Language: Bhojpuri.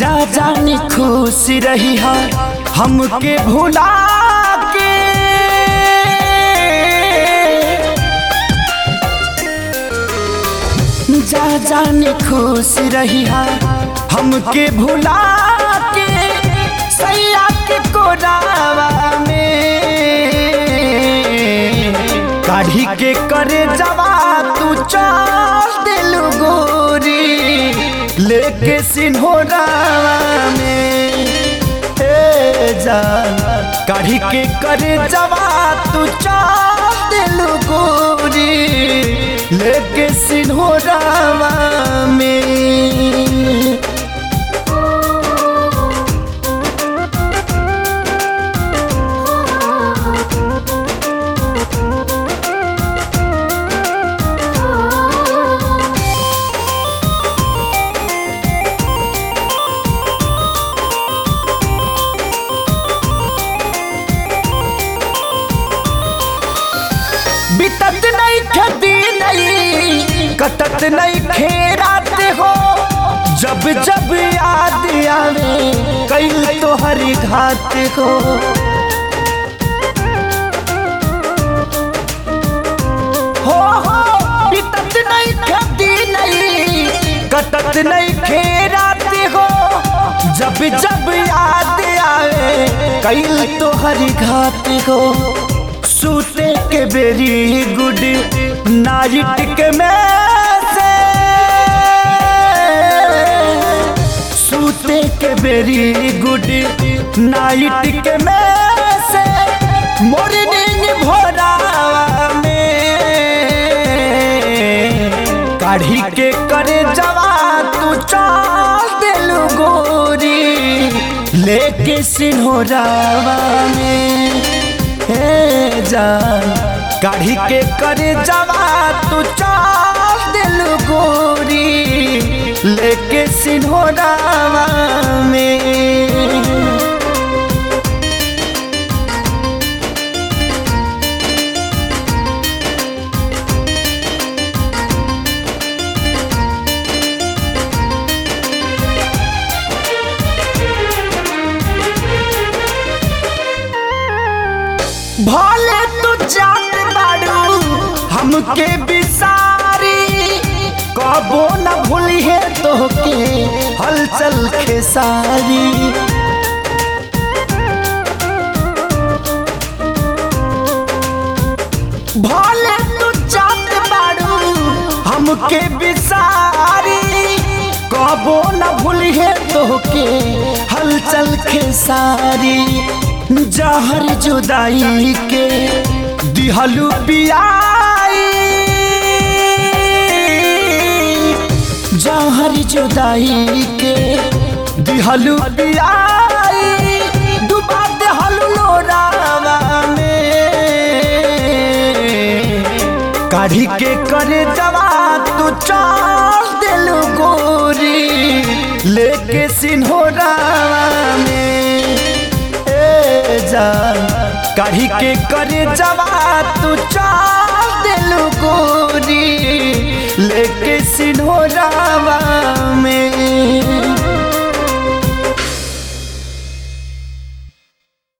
जा जानी खुश रही है हमके भुला के, जा जानी खुश रही है हमके भुला के, सैया के कोरावा में काढ़ी के करे जवा तू चल दिलु गोरी लेके सिन्होरावा में। जान काढ़ी के करे जवा तू चल दिलु गोरी लेके सिन्होरावा में। बितत नहीं खेती नहीं कटत नहीं खेरात हो, जब जब याद आवे कैल तो हरी घात हो। हो बितत नहीं खेती नहीं कटत नहीं खेरात हो, जब जब याद आवे कैल तो हरी घात हो। सूते के वेरी गुड नाइट के में से, सूते के वेरी गुड नाइट के में से, मॉर्निंग भोरावा में काढ़ी के करे जवा तू चल दिलु गोरी लेके सिन्होरावा में। जान काढ़ी के करे जवा तू चल दिलु गोरी लेके सिन्होरावा में। भले तू जात बाड़ू हमके बिसारी, कबो न भूली है तोहके हलचल खेसारी। भले तू जात बाड़ू हमके बिसारी, कबो न भूली है तोहके हलचल खेसारी। जहर जुदाई के दिहलु पियाई, जहर जुदाई के दिहलु पियाई, डुबा देहलु लोरावा में काढ़ी के करे जवा तू चल दिलु गोरी लेके सिन्होरावा में। काढ़ी के करे जवा तू चल दिलु गोरी लेके सिन्होरावा